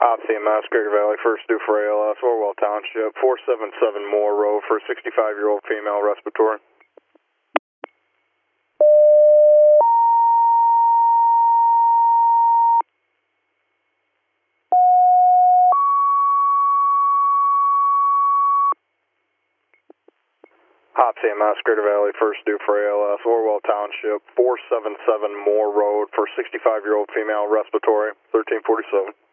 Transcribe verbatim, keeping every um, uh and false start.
Op C M S, Greater Valley, first due for A L S, Orwell Township, four seven seven Moore Road for sixty-five-year-old female respiratory. Op C M S, Greater Valley, first due for A L S, Orwell Township, four seven seven Moore Road for sixty-five-year-old female respiratory, thirteen forty-seven.